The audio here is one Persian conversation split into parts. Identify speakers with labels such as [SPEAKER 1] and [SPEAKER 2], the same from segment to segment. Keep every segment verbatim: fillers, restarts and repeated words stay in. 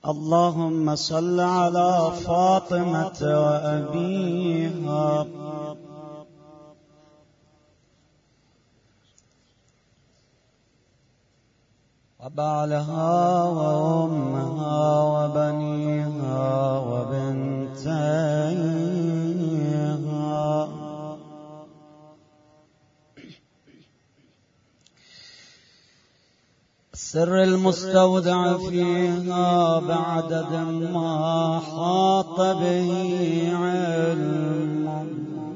[SPEAKER 1] اللهم صل على فاطمة وأبيها وبعلها وأمها وبنيها وبنتيها السر المستودع فيها بعدد ما حاط به علم.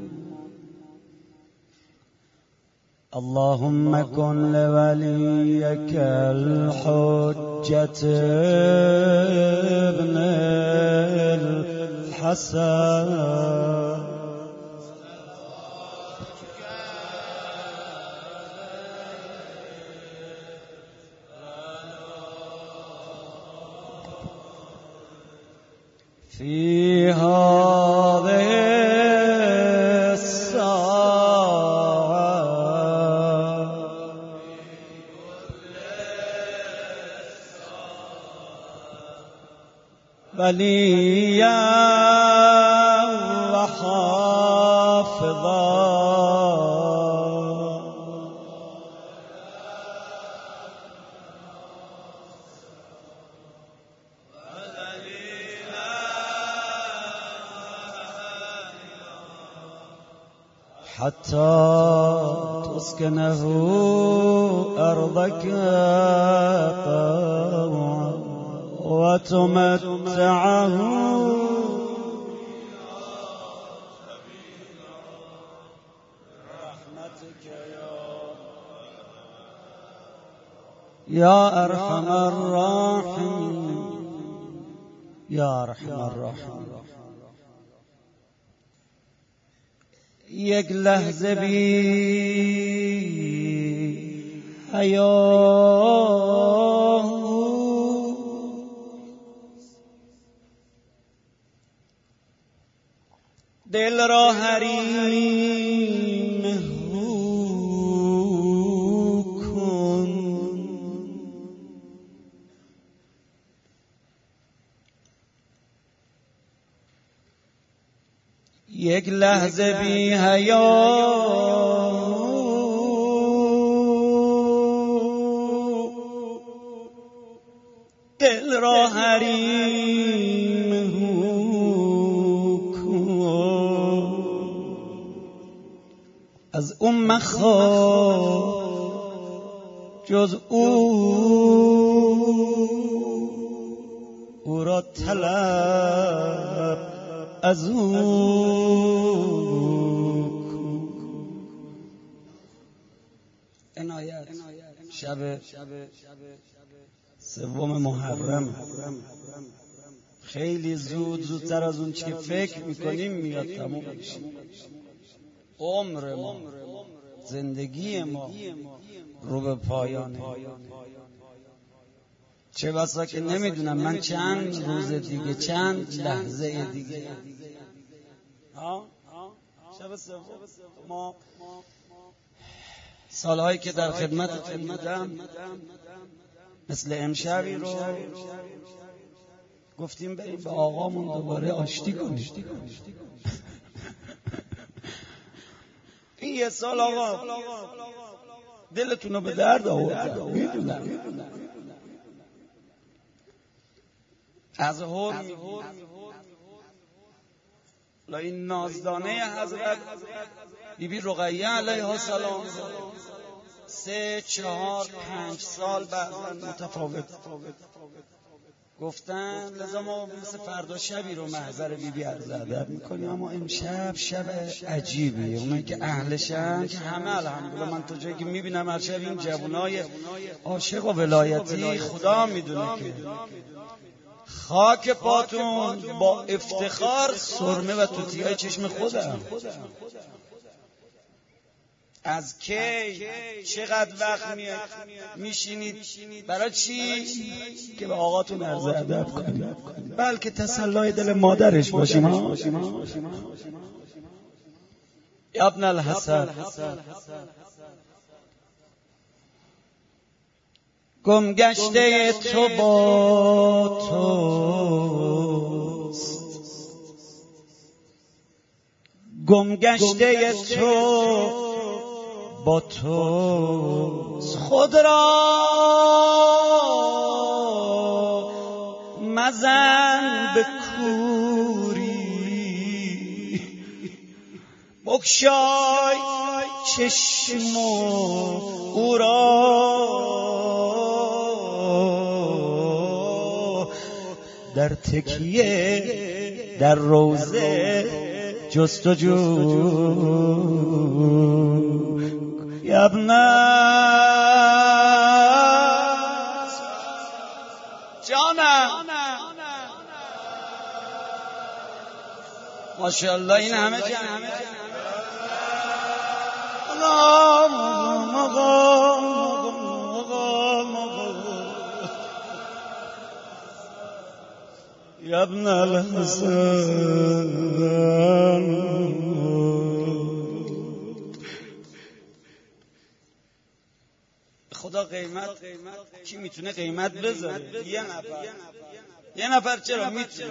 [SPEAKER 1] اللهم كن لوليك الحجة ابن الحسن في هذه الساعة وليا وحافظا حتى تسكنه أرضك طوعا وتمتعه برحمتك يا أرحم الراحمين يا أرحم الراحمين. یک لحظه بی حیا دل را حریم هو کن. یک لحظه بی حیا دل را حریم هو کن. از او مخواه جز او او را طلب از او عنایت. شب سوم محرم خیلی زود، زودتر از اون چی که فکر میکنیم میاد تموم میشه. عمر ما، زندگی ما رو به پایانه. چه بسا که نمیدونم من چند روز دیگه، چند لحظه دیگه. ها شب سوم ما سالهایی که در خدمتتون بودم مثل امشبی رو گفتیم بریم به آقامون دوباره آشتی کنیم. این یه سال آقا دلتون رو به درد آورد، میدونم از هر میگید. لا این نازدانه حضرت بی بی رقیه علیها السلام سه چهار پنج سال بعد متفاوت گفتن، لذا ما مثل فردا شبی رو محضر بی بی عرض ادب میکنیم. اما امشب شب عجیبی، اونایی که اهلشن که همه الحمدلله من تا جایی که میبینم هر شب این جوانای عاشق و ولایتی خدا میدونه که خاک پاتون با افتخار سرمه و توتیای چشم خودم. از کی چقدر وقت میشینید برای چی؟ که به آقاتون عرض ادب کنید، بلکه تسلای دل مادرش باشیم. ابن الحسن گم گشته تو با تو گمگشته تو با تو خود را مزن به کوری، بگشای چشم او را در تکیه در روضه جستجو. یا ابن جانم ماشاءالله این همه جمع مقام مقام مقام یا ابن الحسن. خدا قیمت کی میتونه قیمت بذاره؟ یه نفر یه نفر چرا میتونه؟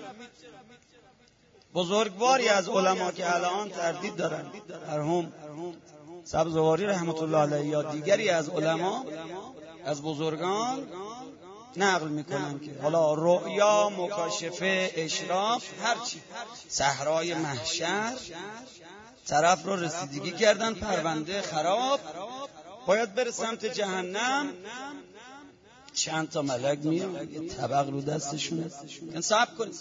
[SPEAKER 1] بزرگواری از علما که الان تردید دارن، مرحوم سبزواری رحمت الله علیه یا دیگری از علما از بزرگان نقل میکنن که حالا رؤیا، مکاشفه، اشراف، هرچی صحرای محشر طرف رو رسیدگی کردن، پرونده خراب، باید بره سمت جهنم، چند تا ملک میان یه طبق رو دستشونه، صبر کن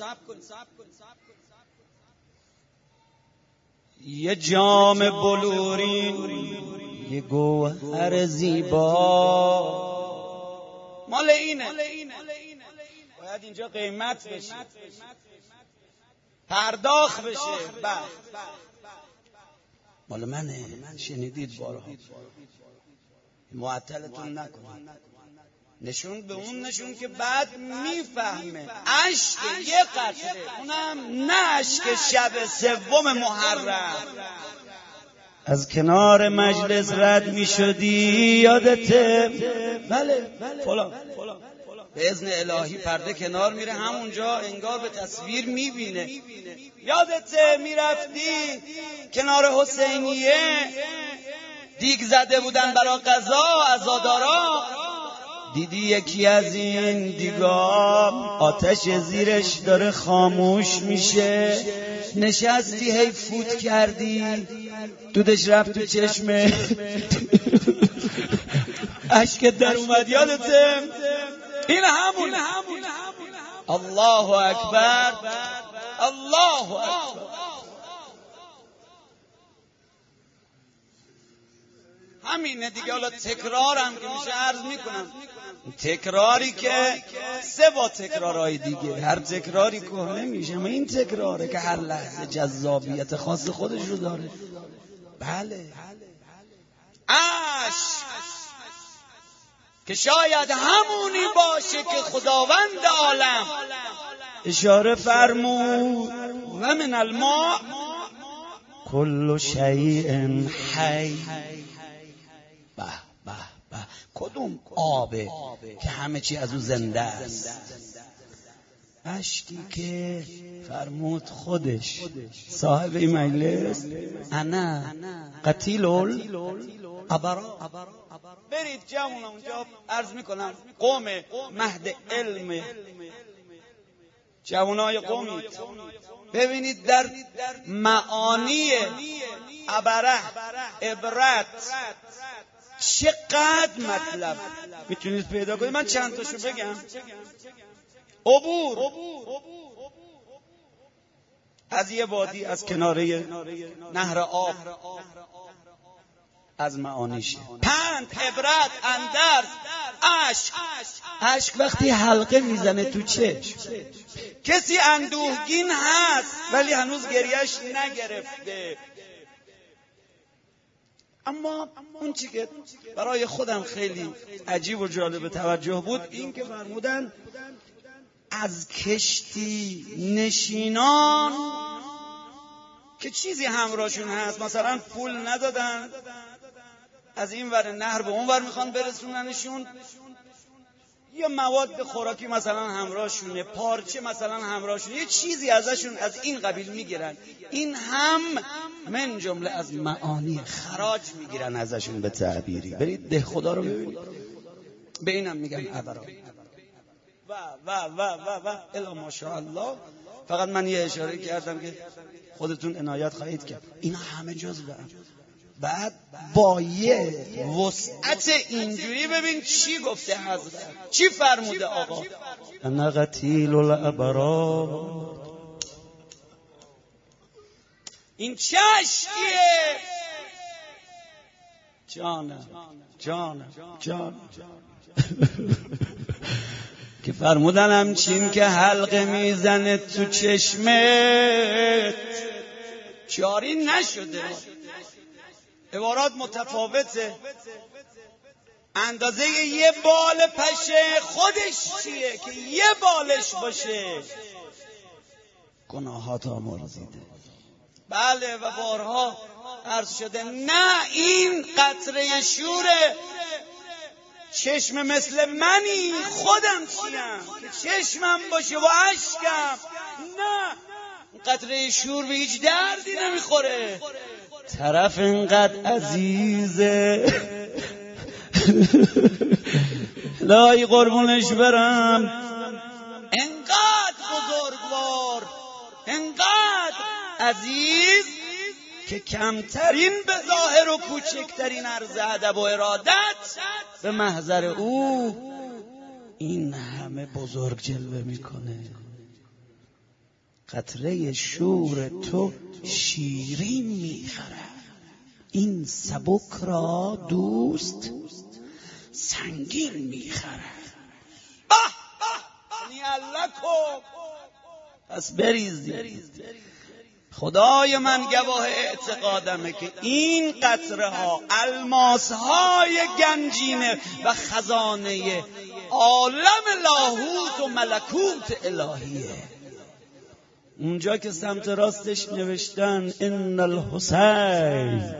[SPEAKER 1] یه جام بلورین، یه گوهر زیبا مال اینه، باید اینجا قیمت بشه، پرداخت بشه، بعد مال منه. شنیدید بارها، معطلتون نکنید، نشون به اون نشون که بعد میفهمه. عشق یه قطره، اونم نه عشق شب سوم محرم، از کنار مجلس رد میشدی یادته؟ بله فلان به اذن الهی پرده کنار میره، همونجا انگار به تصویر میبینه. یادته میرفتی کنار حسینیه، دیگ زده بودن برا قضا عزادارا، دیدی یکی از این دیگا آتش زیرش داره خاموش میشه، نشستی هی فوت کردی، دودش رفت تو چشمه، اشکت در اومد. یادته؟ این همون. الله اکبر، الله اکبر. همینه دیگه. حالا تکرارم که میشه عرض میکنم، تکراری که سه با تکرارهای دیگه، هر تکراری کهنه میشه، اما این تکراره که هر لحظه جذابیت خاص خودش رو داره. بله عشق که شاید همونی باشه که خداوند عالم اشاره فرمود و من الماء کل شیء حی. به به به، کدوم آبه که همه چی از او زنده است؟ اشکی که فرمود خودش صاحب این مجلس، انا قتیل الابرار. برید جمعون اونجا عرض میکنم، قوم مهد علم، جوانای قومید، ببینید در معانی عبره عبرت چقدر مطلب میتونید پیدا کنید. من چند تاشو بگم. عبور از یه وادی از کناره نهر آب از معانیشه. پند، عبرت، اندرز، عشق. عشق وقتی حلقه میزنه تو چشم، کسی اندوهگین هست ولی هنوز گریهش نگرفته. اما اون چی که برای خودم خیلی عجیب و جالب توجه بود، این که فرمودن از کشتی نشینان که چیزی همراهشون هست، مثلا پول ندادن، از این ور نهر به اون ور میخوان برسوننشون، یه مواد خوراکی مثلا همراهشونه، پارچه مثلا همراهشونه، یه چیزی ازشون از این قبیل میگیرن. این هم من جمله از معانی خراج میگیرن ازشون. به تعبیری برید ده خدا رو ببینید، به اینم میگن عبرا و و و و و الا ماشاءالله. فقط من یه اشاره کردم که خودتون عنایت خواهید کرد. اینا همه جزء هم. بعد با یه وسعت اینجوری ببین چی گفته حضرت، چی فرموده آقا. انا قتیل الابرار. این چشکیه جانم جانم جانم که فرمودن همچین که حلقه میزنه تو چشمت جاری نشده. عبارات متفاوته. اندازه یه بال پشه خودش چیه که یه بالش باشه گناهات آمرزیده. بله و بارها عرض شده نه این قطره شوره. چشم مثل منی خودم چیم که چشمم باشه و اشکم. نه قطره شور به هیچ دردی نمیخوره. طرف اینقدر عزیزه لای قربونش برم، اینقدر بزرگوار، اینقدر عزیز که کمترین به ظاهر و کوچکترین عرض ادب و ارادت به محضر او این همه بزرگ جلوه میکنه. قطره شور تو شیرین میخره، این سبک را دوست سنگین میخره. به به یعنی الله کو. پس بریزید. خدای من گواه اعتقادمه که این قطره ها الماس های گنجینه و خزانه عالم لاهوت و ملکوت الهیه. اونجا که سمت راستش نوشتن ان الحسین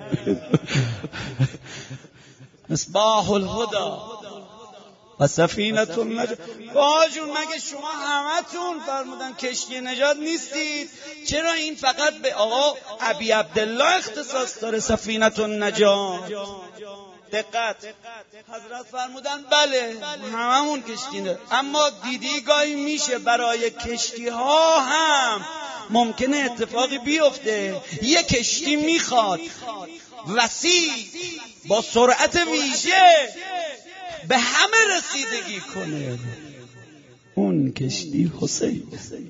[SPEAKER 1] مصباح الهدى و سفینه النجات. باجون مگه شما همتون فرمودن کشتی نجات نیستید؟ چرا این فقط به آقا ابی عبدالله اختصاص داره سفینه النجات؟ دقت، حضرت فرمودن بله هممون کشتی نه، اما دیدی گاهی میشه برای کشتی ها هم ممکنه اتفاقی بیفته. یه کشتی میخواد وسیع با سرعت ویژه به همه رسیدگی کنه. اون کشتی حسین.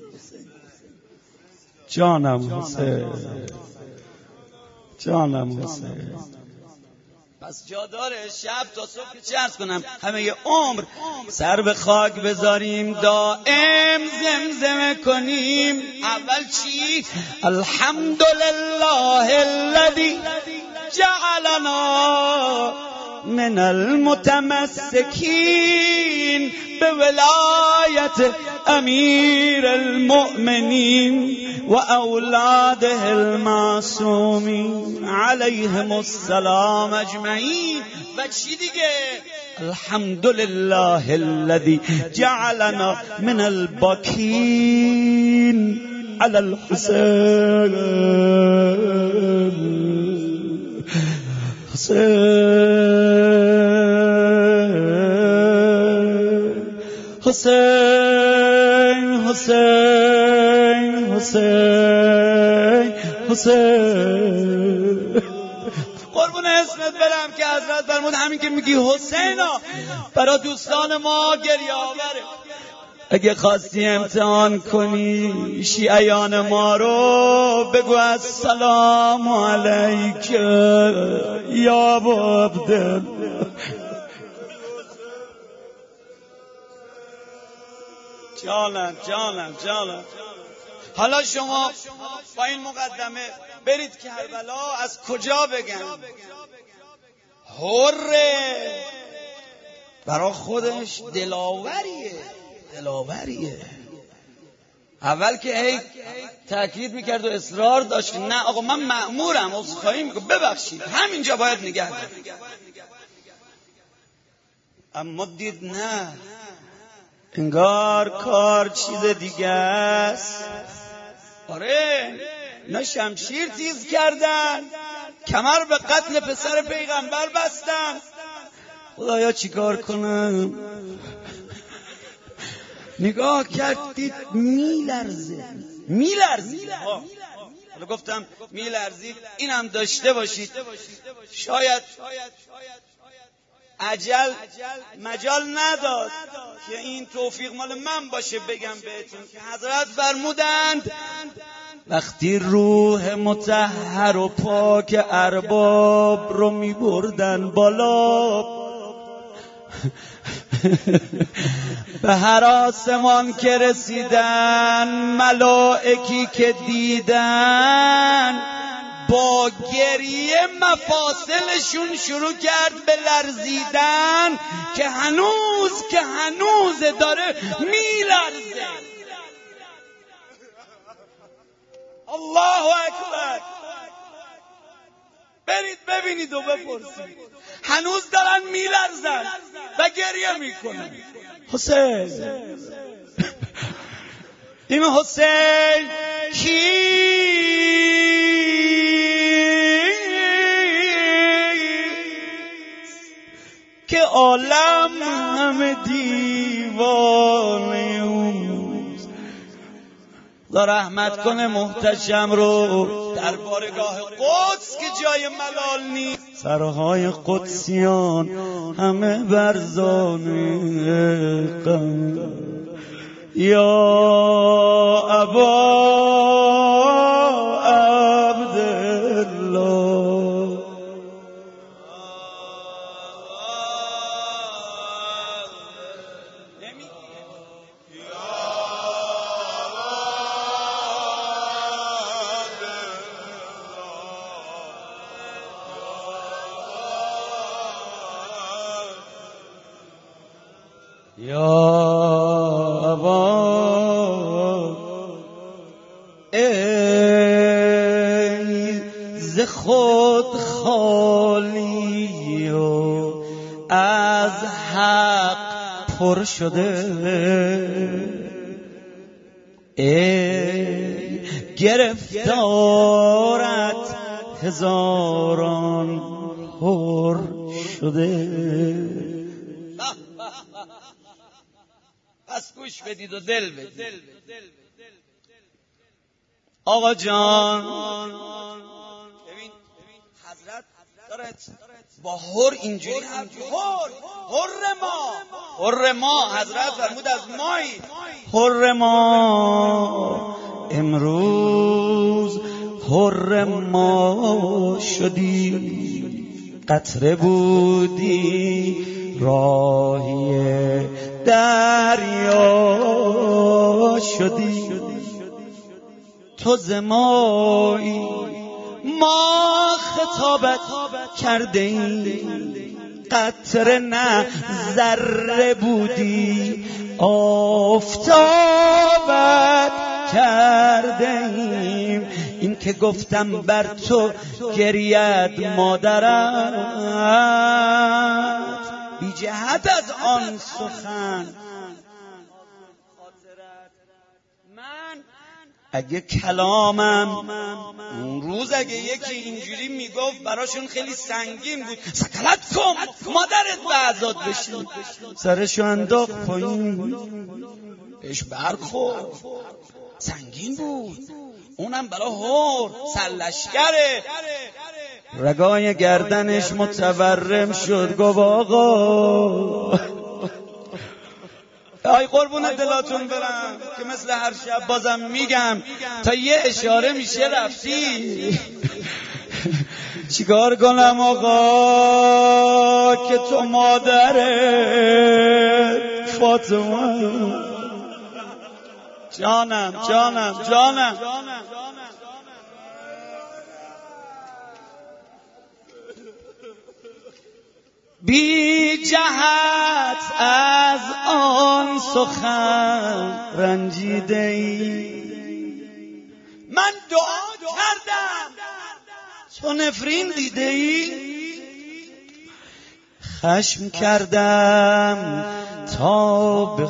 [SPEAKER 1] جانم حسین، جانم حسین. پس جا داره شب تا صبح چه عرض کنم همه ی عمر سر به خاک بذاریم، دائم زمزمه کنیم. اول چی؟ الحمدلله الذی جعلنا من المتمسکین به ولایت امیر المؤمنین و اولاده المعصومین علیهم السلام اجمعین. و چی دیگه؟ الحمدلله الذی جعلنا من الباکین علی الحسین. حسین حسین حسین حسین. قربون اسمت برم که حضرت فرمود همین که میگی حسینا برای دوستان ما گریه آوره. اگه خواستی امتحان کنی شیعیان ما رو بگو السلام علیک یا ابا عبدالله. جانم جانم جانم. حالا شما با این مقدمه برید کربلا از کجا بگن؟ حره برا خودش دلاوریه دلاوریه. اول که هی تاکید میکرد و اصرار داشت نه آقا من مأمورم عذرخواهی میکنم ببخشید همینجا باید نگه دارم. اما دید نه انگار کار چیز دیگه است. آره اینا شمشیر تیز کردن، کمر به قتل پسر پیغمبر بستن. خدایا چیکار کنم؟ نگاه کردید میلرزه میلرزید. حالا گفتم میلرزید اینم داشته باشید، شاید عجل مجال نداد که این توفیق مال من باشه بگم بهتون که حضرت فرمودند وقتی روح مطهر و پاک ارباب رو می بردن بالا، به هر آسمان که رسیدن ملائکی که دیدن با گریه مفاصلشون شروع کرد به لرزیدن که هنوز که هنوز داره میلرزه. الله اکبر. برید ببینید و بپرسید، هنوز دارن میلرزن و گریه میکنن. حسین این حسین کی که عالم همه دیوانه اوست. خدا رحمت کنه محتشم رو در بارگاه قدس که جای ملال نیست. سرهای قدسیان همه برزانه غم یا ابا عبدالله. یا ابا ای ز خود خالی و از حق پر شده، ای گرفتارت هزاران پر شده. پس گوش بدید و دل بدید. آقا جان ببین حضرت داره با هر اینجوری هم هر هر ما هر ما حضرت فرمود از مایی هر ما امروز هر ما شدی، قطره بودی راهی دریا شدی. تو زمایی ما خطابت کرده ایم، قطره نه ذره بودی آفتابت کرده ایم. این که گفتم بر تو گرید مادرت، بی جهت از آن سخن من اگه کلامم اون روز اگه یکی اینجوری میگفت براشون خیلی سنگین بود، سکلت کن مادرت به عذاب بشین، سرشو انداخت پایین بهش برخورد، سنگین بود. اونم برا هور سرلشکره، رگای گردنش متورم شد. گفت آقا ای قربون دلاتون برم که مثل هر شب بازم میگم تا یه اشاره میشه رفتی. چیکار کنم آقا که تو مادرت فاطمه، جانم جانم جانم بی جهت از آن سخن رنجیده ای. من دعا کردم تو نفرین دیده ای، خشم کردم تا به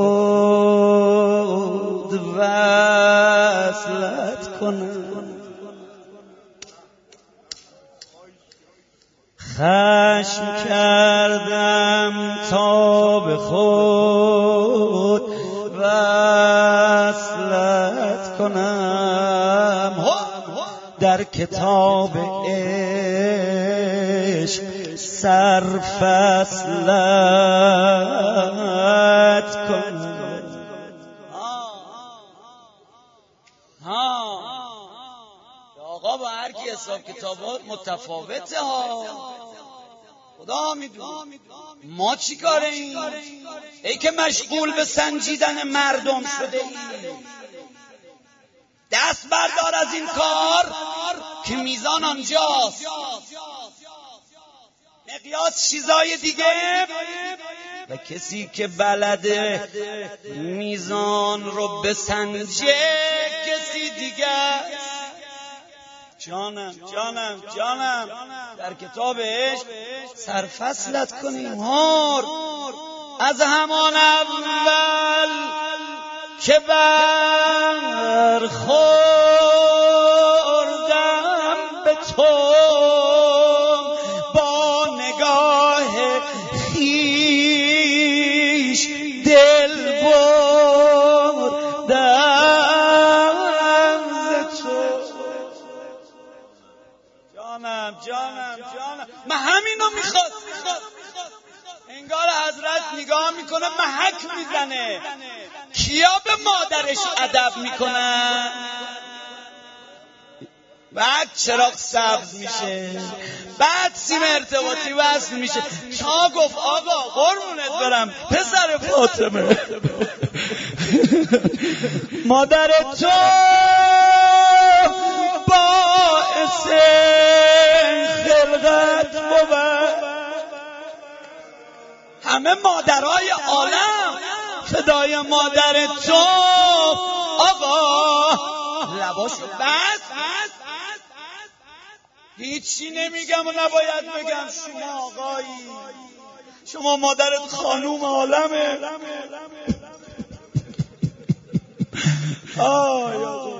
[SPEAKER 1] خود وصلت کنم، خشم کردم تا به خود وصلت کنم، در کتاب عشق سرفصلت کنم. آقا با هر کی حساب کتابات متفاوته ها، خدا میدونه. ما چی کاره این؟ ای که مشغول به سنجیدن مردم شده ای، دست بردار از این کار که میزان آنجاست، مقیاس چیزای دیگه و کسی که بلده میزان رو بسنجه کسی دیگه. جانم جانم جانم در کتابش سرفصلت کنیم هار از همان اول که برخوردم به تو با نگاه خیش دل بردم ز تو. جانم جانم جانم من همینو میخواد. انگار حضرت نگاه میکنه محک میزنه، کیا به مادرش ادب میکنن؟ بعد چراغ سبز میشه، بعد سیم ارتباطی وصل میشه، تا گفت آقا قربونت برم پسر فاطمه مادر تو باعث خلقت بود. همه مادرای عالم فدای مادر تو. آقا لباشو بس هیچی نمیگم و نباید بگم. شما آقایی، شما مادرت خانوم عالمه. آه یا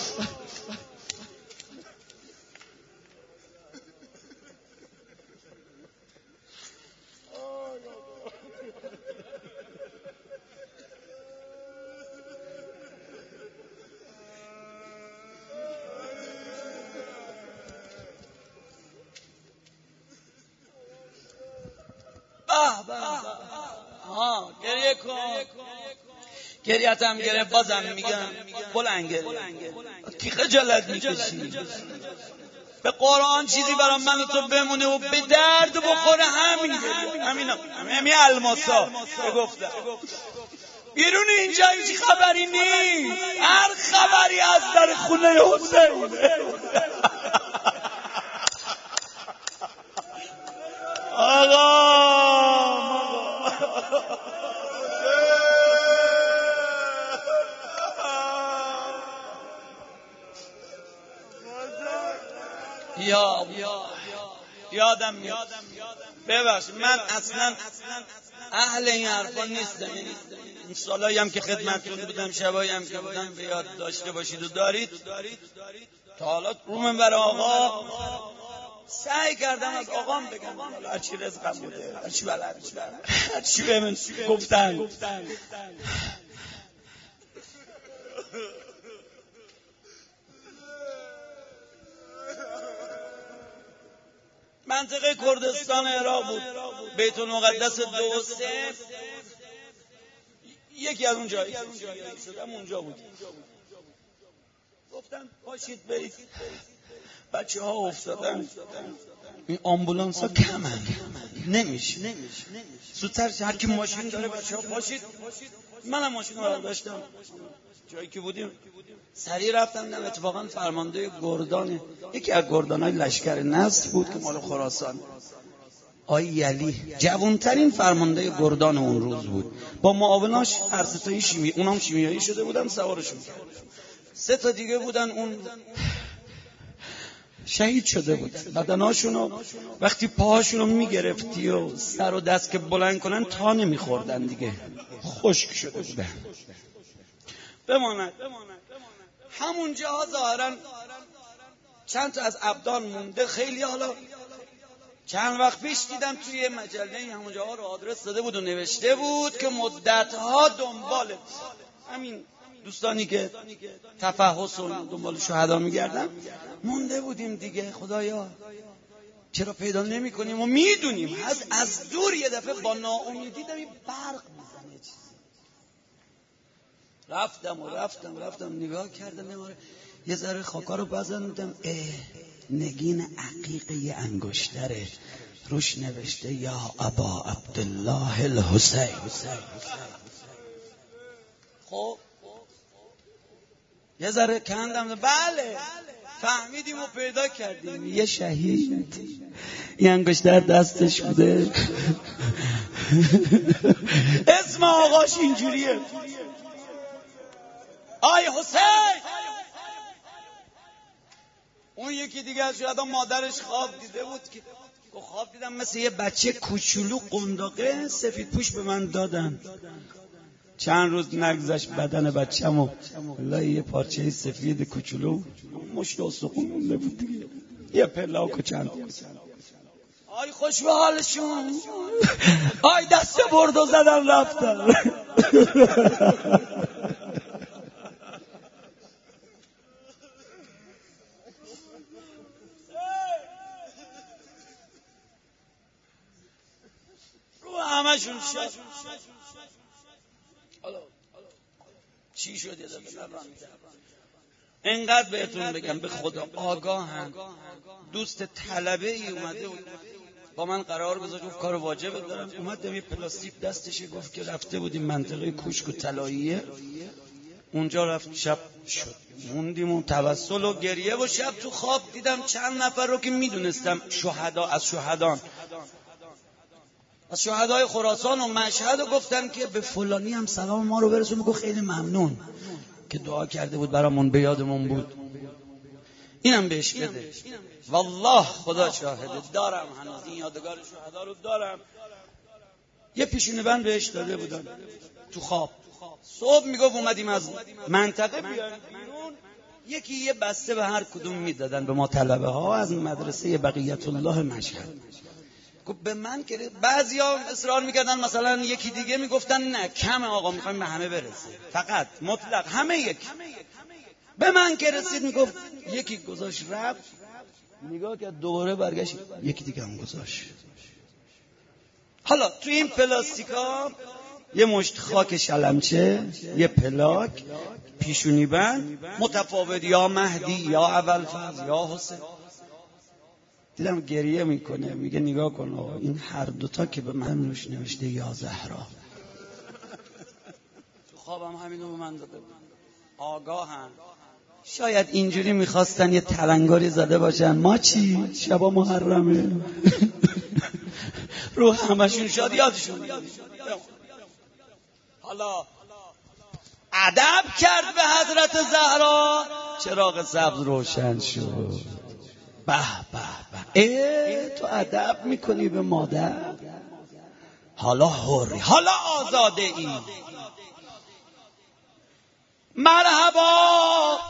[SPEAKER 1] ها گریه کن. گریت هم گره بازم میگم بلند گریه کی خجالت میکشی؟ به قرآن چیزی برای من و تو بمونه و به درد بخوره همین گریه. همین همین الماسا گفتم بیرون اینجا هیچ خبری نیست. هر خبری از در خونه حسینه. آقا یا یادم میاد. ببخشید من اصلا اهل این حرفا نیستم. این سالایی هم که خدمتتون بودم، شبایی هم که بودم به یاد داشته باشید و دارید. تا حالا رو منبر آقا سعی کردم از آقام بگم هرچی رزقم بوده، هرچی بلد بودم، هرچی به من گفتن. منطقه کردستان عراق بود، بیت المقدس دو و سه یکی از اون جایی شدم اونجا بود. گفتن پاشید برید، بچه ها افتادن. این آمبولانس ها کمن نمیشه زودتر هر کی ماشین داره بچه ها پاشید. منم ماشین رو داشتم جایی که بودیم سریع رفتم. نه اتفاقا فرمانده گردان یکی از گردانای لشکر نصر بود که مال خراسان، آی یلی جوانترین فرمانده گردان اون روز بود. با معاوناش هر سه تایی شیمی، اونام شیمیایی شده بودن، سوارشون کرد. سه تا دیگه بودن اون شهید شده بود. بدناشونو وقتی پاهاشونو میگرفتی و سر و دست که بلند کنن تا نمیخوردن دیگه، خشک شده بودن. بماند همونجا ظاهرا چند تا از ابدان مونده. خیلی حالا چند وقت پیش دیدم توی مجله همونجا ها رو آدرس داده بود و نوشته بود که مدتها دنبال همین دوستانی که تفحص و دنبال شهدا میگردن مونده بودیم دیگه. خدایا چرا پیدا نمی کنیم و میدونیم از از دور یه دفعه با ناامیدی داریم برق میزنه چیزی. رفتم و رفتم رفتم نگاه کردم نماره یه ذره خاکا رو بزندم، اه نگین عقیق یه انگشتره روش نوشته یا ابا عبدالله الحسین. خب یه ذره کندم، بله فهمیدیم و پیدا کردیم یه شهید یه انگشتر دستش بوده. اسم آقاش اینجوریه آی حسین. اون یکی دیگه از شهدا مادرش خواب دیده بود که خواب دیدم مثل یه بچه کوچولو قنداقه سفید پوش به من دادن. چند روز نگذشت بدن بچه‌مو والله یه پارچه سفید کوچولو مشت استخون مونده بود دیگه، یه پلاک و چند. آی خوش به حالشون، آی دست بردو زدن رفتن. رو همشون شد. چی شد یه دفعه اینقدر بهتون بگم به خدا آگاهم. دوست طلبه ای اومده بود با من قرار گذاشت گفت کار واجبه دارم، اومد یه پلاستیک دستشه گفت که رفته بودیم منطقه کوشک و طلاییه اونجا رفت شب شد موندیم و توسل و گریه و شب تو خواب دیدم چند نفر رو که میدونستم شهدا از شهدان از شهدای خراسان و مشهد و گفتن که به فلانی هم سلام ما رو برسون. میگه خیلی ممنون که دعا کرده بود برامون به یادمون بود، اینم بهش بده. والله خدا شاهده دارم هنوز این یادگار شهدا رو دارم. یه پیشونه بند بهش داده بودن تو خواب. صبح میگفت اومدیم از منطقه بیایم بیرون، یکی یه بسته به هر کدوم میدادن به ما طلبه ها از مدرسه بقیت الله مشهد. به من که بعضیا اصرار میکردن مثلا یکی دیگه میگفتن نه کمه آقا میخوایم به همه برسه فقط مطلق همه یکی. به من که رسید میگفت یکی گذاشت رفت نگاه کرد دوباره برگشت یکی دیگه هم گذاشت. حالا تو این پلاستیکا یه مشت خاک شلمچه، یه پلاک، پیشونی بند متفاوت، یا مهدی یا ابوالفضل یا حسین. دیدم گریه میکنه میگه نگاه کن آقا این هر دوتا که به من روش نوشته یا زهرا. تو خوابم همینو به من داده بود. آگاهن. شاید اینجوری میخواستن یه تلنگاری زده باشن ما چی؟ شبا محرمه. رو همشون شاد یادشون. حالا ادب کرد به حضرت زهرا، چراغ سبز روشن شد. به به به ای تو ادب میکنی به مادر، حالا حری، حالا آزاده ای. مرحبا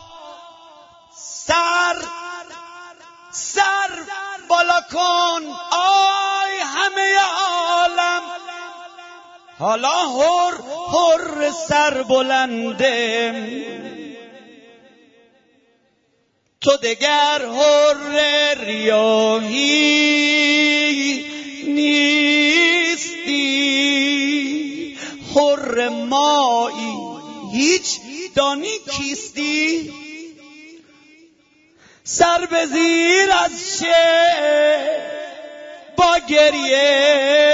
[SPEAKER 1] سر سر بالا کن آی همه عالم، حالا حر حر سر بلنده، تو دگر حر ریاهی نیستی، حر مایی هیچ دانی کیستی، سر به زیر از چه با گریه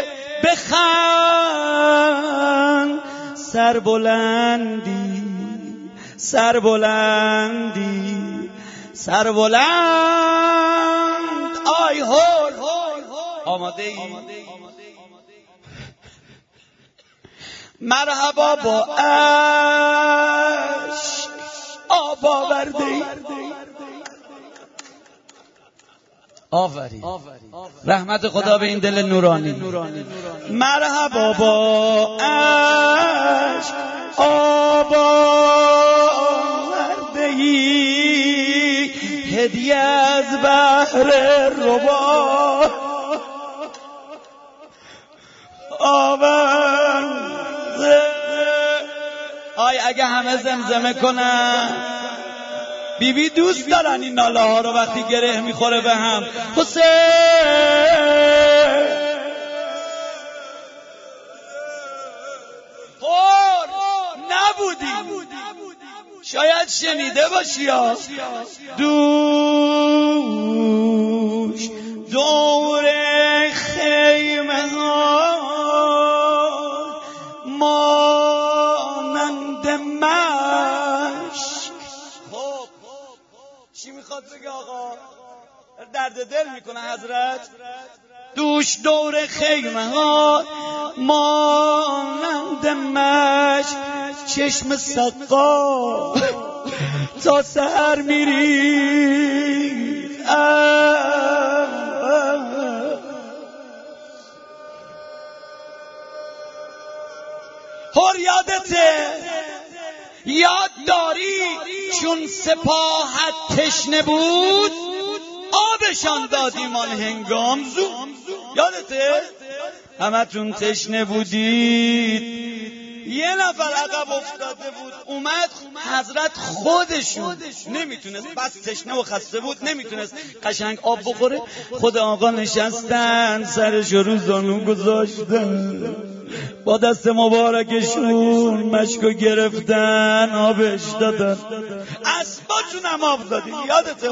[SPEAKER 1] بخند، سر بلندی سر بلندی سر بلند آی هول. آماده ای؟ مرحبا با عشق آب آورده ای، آفرین. رحمت خدا به این دل نورانی. مرحبا با عشق آورده‌ای هدیه از بحر ربا آورده. آی اگه همه زمزمه کنن، بیبی دوست دارن این ناله ها رو وقتی گره میخوره به هم. حسین خور نبودی، شاید شنیده باشی یا دوش دور خیمه ها مانند مشک. خب چی میخواد بگه آقا؟ درد دل میکنه حضرت. دوش دور خیمه ها مانند مشک، چشم سقا تا سحر میری. هر یادته، یاد داری چون سپاهت تشنه بود آبشان دادیمان هنگام زو. یادته؟ همتون تشنه بودید، یه نفر عقب افتاده بود اومد، حضرت خودشون نمیتونست، بس تشنه و خسته بود نمیتونست قشنگ آب بخوره. خود آقا نشستن سرش رو زانو گذاشتن، با دست مبارکشون مشکو گرفتن آبش دادن، اسباشون هم آب دادیم. یادته؟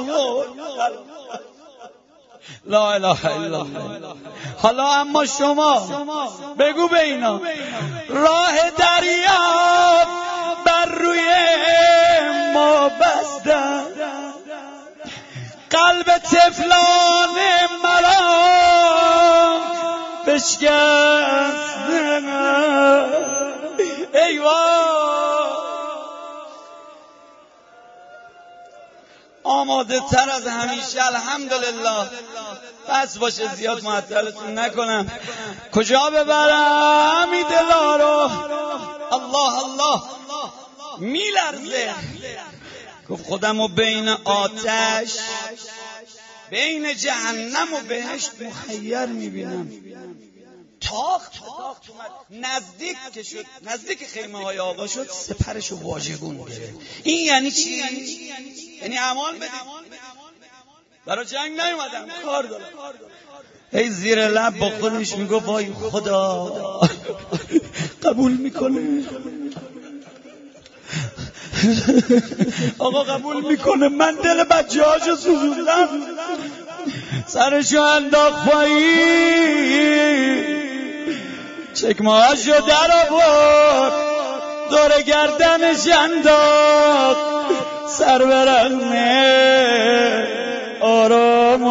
[SPEAKER 1] لا اله الا الله. حالا اما شما بگو به اینا، راه دریاب بر روی ما بستن، قلب طفلان مرا بشکستن. ای وای، آماده تر از همیشه الحمدلله. بس باشه زیاد معطلتون نکنم. کجا ببرم این دلا رو؟ الله الله میلرزه. گفت خودمو بین آتش، بین جهنم و بهشت مخیر میبینم. تاخت نزدیک که شد، نزدیک خیمه های آقا شد، سپرشو واژگون گرفت. این یعنی چی؟ یعنی امان بدید، برای جنگ نیومدم، کار دارم. ای زیر لب با خودش میگفت وای خدا قبول میکنه، آقا قبول میکنه. من دل بچه هاشو سوزوندم، سرشو انداخت پایین، چکمه هاشو در آورد، دور گردنش انداخت، سر برهنه آرام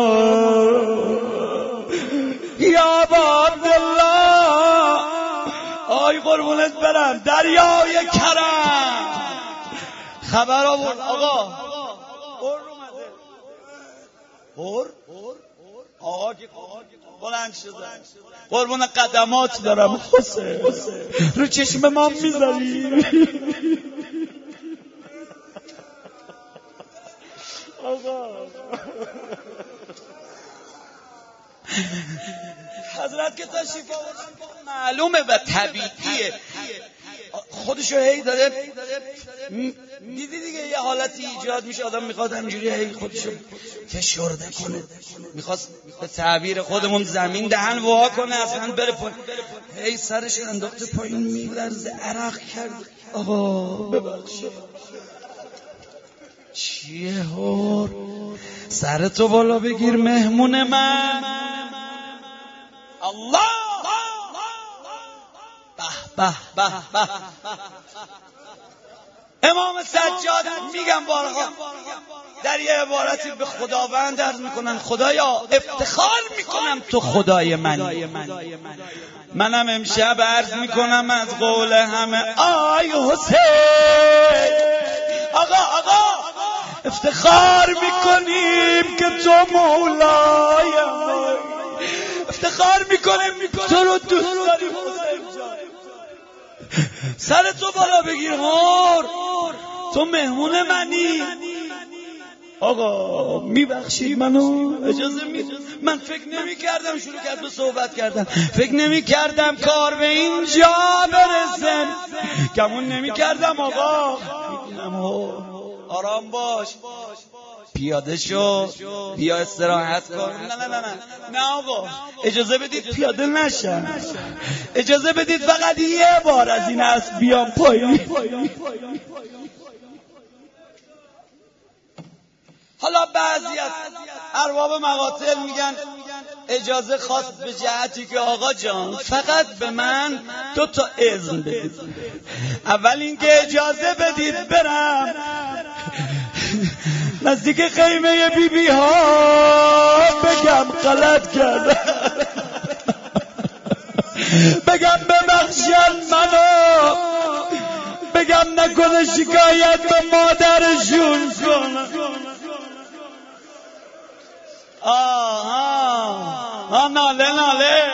[SPEAKER 1] یا با عبدالله. آی قربونت برم، دریای کرم خبر آورد آقا. قر اومده، قر آقا که بلند شده، قربون قدمات دارم حسین، رو چشم ما میذاری آقا. حضرت که تشریف آوردن معلومه و طبیعیه، خودشو هی داره دیدی دیگه، یه حالتی ایجاد میشه، آدم میخواد همینجوری هی خودشو فشرده کنه، میخواست به تعبیر خودمون زمین دهن وا کنه، اصلا بره پایین، هی سرش انداخته پایین میلرزه، عرق کرد. آقا ببخشید چیه هور؟ سرتو بالا بگیر مهمون من. الله به به به به. امام سجاد میگم بارها در یه عبارتی به خداوند عرض میکنن خدایا افتخار میکنم تو خدای منی. منم امشب عرض میکنم از قول همه آی حسین، آقا آقا افتخار میکنیم که تو مولایم، افتخار میکنیم تو رو دوست داریم حسین جان. سر تو بالا بگیر هور، تو مهمون منی. آقا میبخشید منو؟ اجازه می من فکر نمی کردم شروع کرد به صحبت کردم، فکر نمی کردم کار به اینجا برسه، گمون نمی کردم. آقا آرام باش، پیاده شو، بیا استراحت کن. نه نه نه نه نه آقا اجازه بدید پیاده نشم، اجازه بدید فقط یه بار از این اسب بیام پایین. حالا بعضی از ارباب مقاتل میگن اجازه خواست به جهتی که آقا جان فقط به من دو تا اذن بدید. اول اینکه اجازه بدید برم نزدیک خیمه بی بی ها بگم غلط کردم، بگم ببخشن منو، بگم نکنه شکایت به مادرشون کنم. آها آه ناله ناله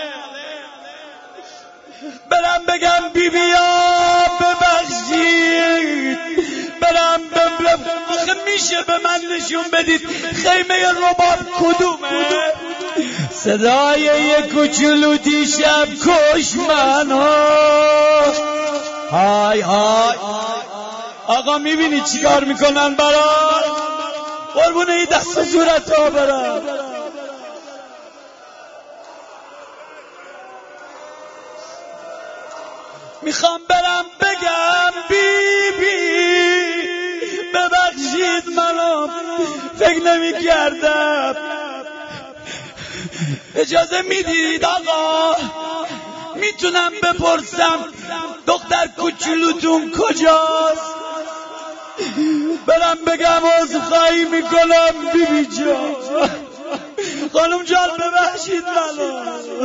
[SPEAKER 1] برم بگم بی بیا ببخشید، برم ببرم. آخه میشه به من نشون بدید خیمه رباب کدومه؟ صدای یک کوچولو دیشب کش منو. های های آقا میبینی چیکار میکنن برام؟ قربونه ای دست صورت ها برم. میخوام برم بگم بی بی ببخشید منو، فکر نمی کردم. اجازه میدید آقا؟ میتونم بپرسم دختر کوچولوتون کجاست؟ برم بگم عذرخواهی میکنم بی بی جان، خانم جان ببخشید منو.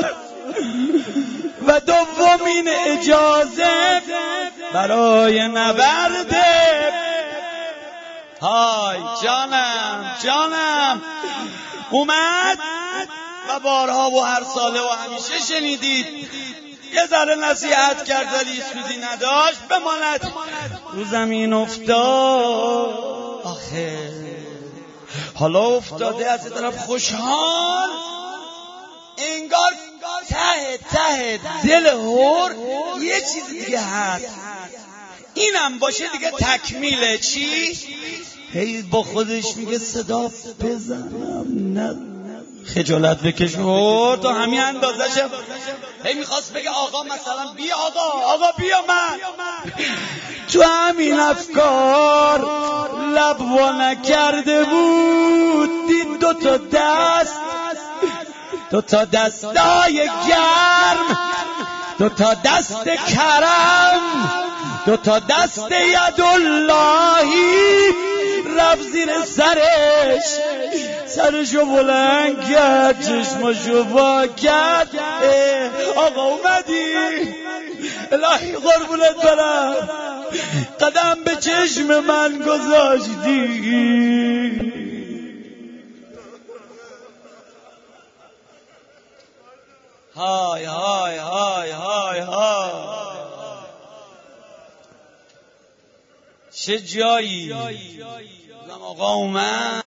[SPEAKER 1] و دومین اجازه برای نبرده. های جانم جانم اومد و بارها و هر ساله و همیشه شنیدید یه ذره نصیحت کرد ولی سودی نداشت، بماند رو زمین افتاد. آخه حالا افتاده از طرف خوشحال، انگار ته ته دل هور یه چیز دیگه هست. اینم باشه دیگه تکمیله. چی؟ هی با خودش میگه صدا بزنم نه خجالت بکش هور، تو همین اندازشم. هی میخواست بگه آقا مثلا بیا آقا آقا بیا من. تو همین افکار لب وا نکرده بود، دید دو تا دست، دو تا دستای گرم، دو تا دست کرم، دو تا دست یداللهی رفت زیر سرش، سرشو بلند کرد، چشمشو وا کرد. آقا اومدی؟ الهی قربونت برم، قدم به چشم من گذاشتی. های های های های های چه جایی؟ آقا اومد.